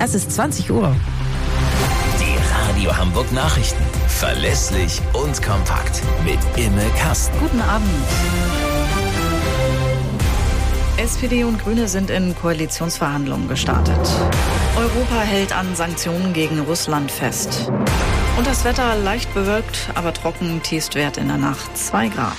Es ist 20 Uhr. Die Radio Hamburg Nachrichten. Verlässlich und kompakt. Mit Imme Kasten. Guten Abend. SPD und Grüne sind in Koalitionsverhandlungen gestartet. Europa hält an Sanktionen gegen Russland fest. Und das Wetter leicht bewölkt, aber trocken, Tiefstwert in der Nacht 2 Grad.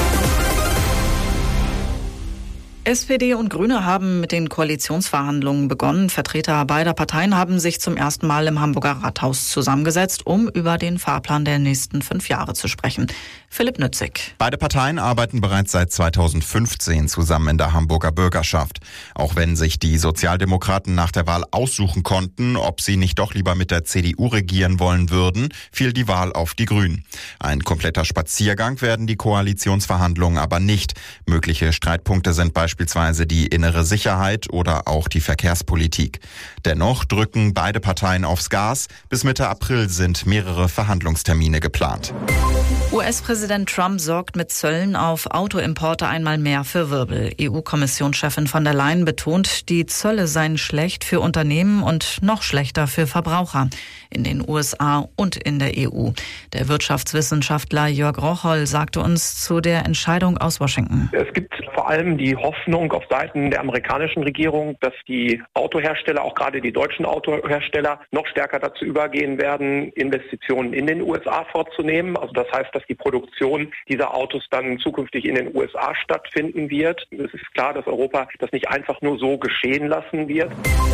SPD und Grüne haben mit den Koalitionsverhandlungen begonnen. Vertreter beider Parteien haben sich zum ersten Mal im Hamburger Rathaus zusammengesetzt, um über den Fahrplan der nächsten 5 Jahre zu sprechen. Philipp Nützig. Beide Parteien arbeiten bereits seit 2015 zusammen in der Hamburger Bürgerschaft. Auch wenn sich die Sozialdemokraten nach der Wahl aussuchen konnten, ob sie nicht doch lieber mit der CDU regieren wollen würden, fiel die Wahl auf die Grünen. Ein kompletter Spaziergang werden die Koalitionsverhandlungen aber nicht. Mögliche Streitpunkte sind beispielsweise die innere Sicherheit oder auch die Verkehrspolitik. Dennoch drücken beide Parteien aufs Gas. Bis Mitte April sind mehrere Verhandlungstermine geplant. US-Präsident Trump sorgt mit Zöllen auf Autoimporte einmal mehr für Wirbel. EU-Kommissionschefin von der Leyen betont, die Zölle seien schlecht für Unternehmen und noch schlechter für Verbraucher in den USA und in der EU. Der Wirtschaftswissenschaftler Jörg Rocholl sagte uns zu der Entscheidung aus Washington. Es gibt vor allem die Hoffnung auf Seiten der amerikanischen Regierung, dass die Autohersteller, auch gerade die deutschen Autohersteller, noch stärker dazu übergehen werden, Investitionen in den USA vorzunehmen. Also das heißt, dass die Produktion dieser Autos dann zukünftig in den USA stattfinden wird. Es ist klar, dass Europa das nicht einfach nur so geschehen lassen wird.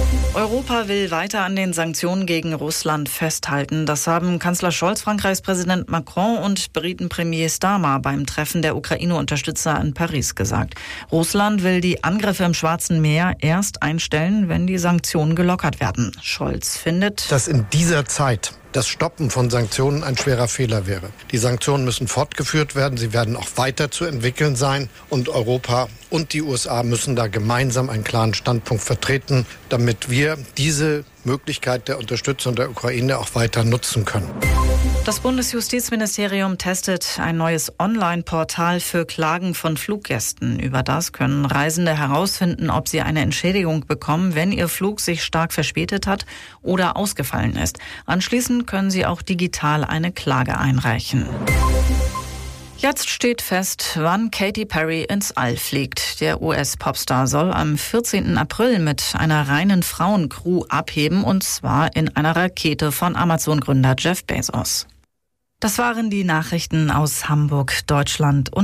Europa will weiter an den Sanktionen gegen Russland festhalten. Das haben Kanzler Scholz, Frankreichs Präsident Macron und Briten-Premier Starmer beim Treffen der Ukraine-Unterstützer in Paris gesagt. Russland will die Angriffe im Schwarzen Meer erst einstellen, wenn die Sanktionen gelockert werden. Scholz findet, dass in dieser Zeit das Stoppen von Sanktionen ein schwerer Fehler wäre. Die Sanktionen müssen fortgeführt werden, sie werden auch weiter zu entwickeln sein und Europa und die USA müssen da gemeinsam einen klaren Standpunkt vertreten, damit wir diese Möglichkeit der Unterstützung der Ukraine auch weiter nutzen können. Das Bundesjustizministerium testet ein neues Online-Portal für Klagen von Fluggästen. Über das können Reisende herausfinden, ob sie eine Entschädigung bekommen, wenn ihr Flug sich stark verspätet hat oder ausgefallen ist. Anschließend können sie auch digital eine Klage einreichen. Jetzt steht fest, wann Katy Perry ins All fliegt. Der US-Popstar soll am 14. April mit einer reinen Frauencrew abheben, und zwar in einer Rakete von Amazon-Gründer Jeff Bezos. Das waren die Nachrichten aus Hamburg, Deutschland und